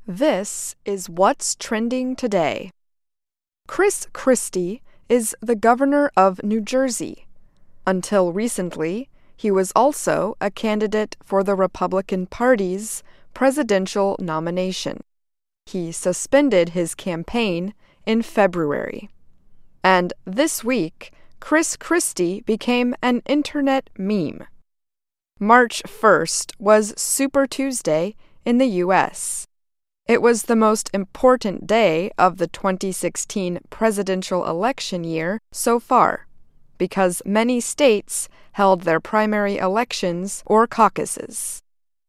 This is what's trending today. Chris Christie is the governor of New Jersey. Until recently, he was also a candidate for the Republican Party's presidential nomination. He suspended his campaign in February. And this week, Chris Christie became an internet meme. March 1st was Super Tuesday in the U.S. It was the most important day of the 2016 presidential election year so far, because many states held their primary elections or caucuses.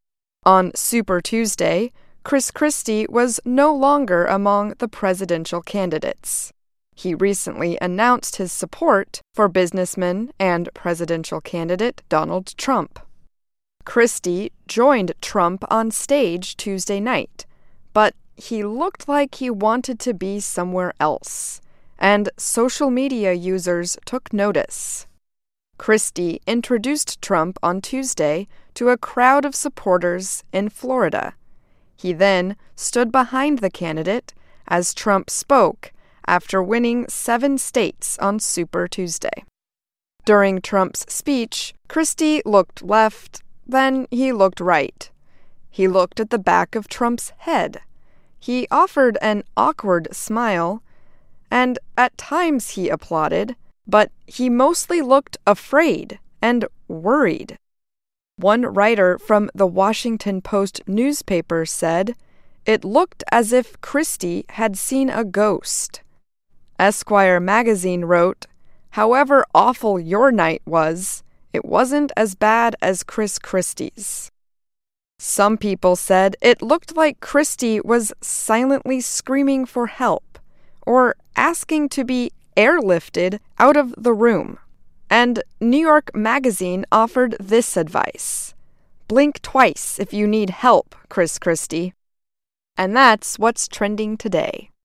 On Super Tuesday, Chris Christie was no longer among the presidential candidates. He recently announced his support for businessman and presidential candidate Donald Trump. Christie joined Trump on stage Tuesday night, but he looked like he wanted to be somewhere else, and social media users took notice. Christie introduced Trump on Tuesday to a crowd of supporters in Florida. He then stood behind the candidate as Trump spoke after winning 7 states on Super Tuesday. During Trump's speech, Christie looked left, then he looked right. He looked at the back of Trump's head. He offered an awkward smile, and at times he applauded, but he mostly looked afraid and worried. One writer from the Washington Post newspaper said, "It looked as if Christie had seen a ghost." Esquire magazine wrote, "However awful your night was, it wasn't as bad as Chris Christie's." Some people said it looked like Christie was silently screaming for help or asking to be airlifted out of the room. And New York Magazine offered this advice: "Blink twice if you need help, Chris Christie." And that's what's trending today.